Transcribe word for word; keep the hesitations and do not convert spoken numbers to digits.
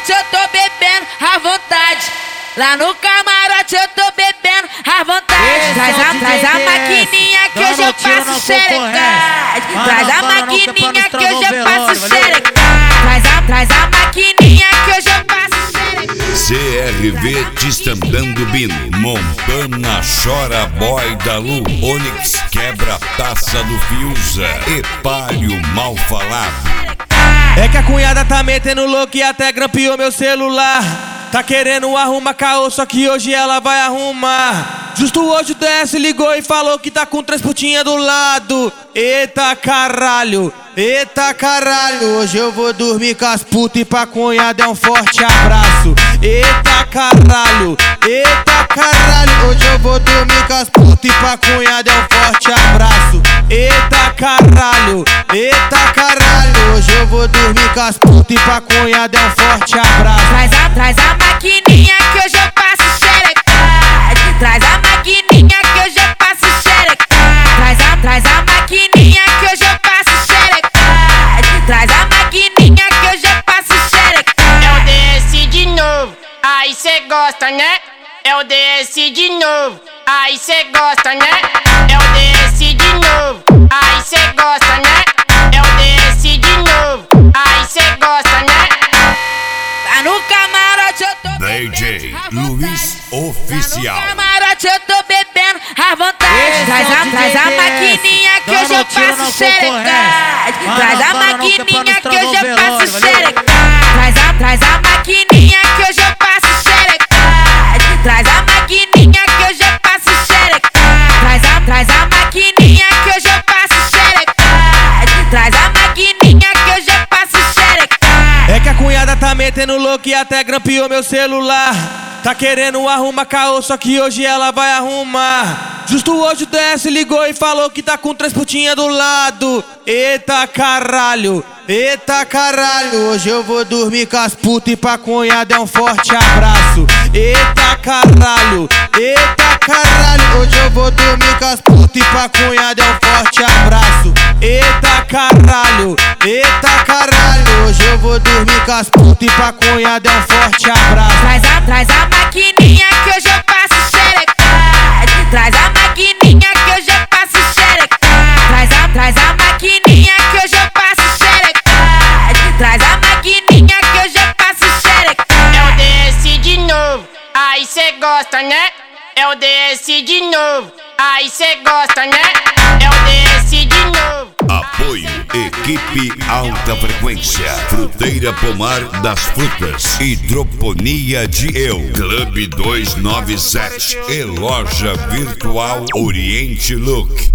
camarote eu tô bebendo à vontade. Lá no camarote eu tô bebendo à vontade. Traz a, traz a maquininha que hoje eu passo xerecade. Traz a maquininha que hoje eu passo xerecade. Traz a, traz a maquininha que hoje eu passo xerecade. C R V te estandando Bino, Montana chora boy da Lu, Onyx quebra a taça do Fiuza e Palio mal falado. É que a cunhada tá metendo louco e até grampeou meu celular. Tá querendo arrumar caô, só que hoje ela vai arrumar. Justo hoje o D S ligou e falou que tá com três putinhas do lado. Eita caralho, eita caralho. Hoje eu vou dormir com as putas e pra cunhada é um forte abraço. Eita caralho, eita caralho. Hoje eu vou dormir com as putas e pra cunhada é um forte abraço. Eita caralho, eita caralho. Hoje eu vou dormir com as putas e pra cunhada é um forte abraço. Traz a, traz a maquininha que hoje eu passo xerecade. Traz a maquininha que hoje eu passo xerecade. Traz a, traz a maquininha que hoje eu passo xerecade. Traz a maquininha que hoje eu passo xerecade. É o D S de novo, aí cê gosta, né? É o D S de novo, aí cê gosta, né? É o D S de novo, aí cê gosta, né? É o D S de novo, aí cê gosta, né? Lá no camarote eu tô D J Luiz Oficial. Lá no camarote eu tô bebendo à vontade. Traz a, traz a maquininha que hoje eu passo xerecade. Traz a maquininha que hoje eu passo xerecade. Traz a, traz a maquininha que hoje eu passo xerecade. Traz a maquininha que hoje eu passo xerecade. Traz a, traz a maquininha que hoje eu passo xerecade. Traz a maquininha que hoje eu passo xerecade. É que a cunhada tá metendo louco e até grampeou meu celular. Tá querendo arrumar caô, só que hoje ela vai arrumar. Justo hoje o D S ligou e falou que tá com três putinhas do lado. Eita caralho, eita caralho. Hoje eu vou dormir com as putas e pra cunhada é um forte abraço. Eita caralho, eita caralho. Hoje eu vou dormir com as putas e pra cunhada é um forte abraço. Eita caralho, eita caralho. Hoje eu vou dormir com as putas e pra cunhada é um forte abraço. Traz a, traz a maquininha que hoje eu passo xerecade. Traz a maquininha que hoje eu passo xerecade. Traz a, traz a maquininha que hoje eu passo xerecade. Traz a maquininha que hoje eu passo xerecade. É o D S de novo, aí cê gosta, né? É o D S de novo, aí cê gosta, né? É o D S de novo. Apoio Equipe Alta Frequência, Fruteira Pomar das Frutas, Hidroponia de Eu, Clube duzentos e noventa e sete e Loja Virtual Oriente Look.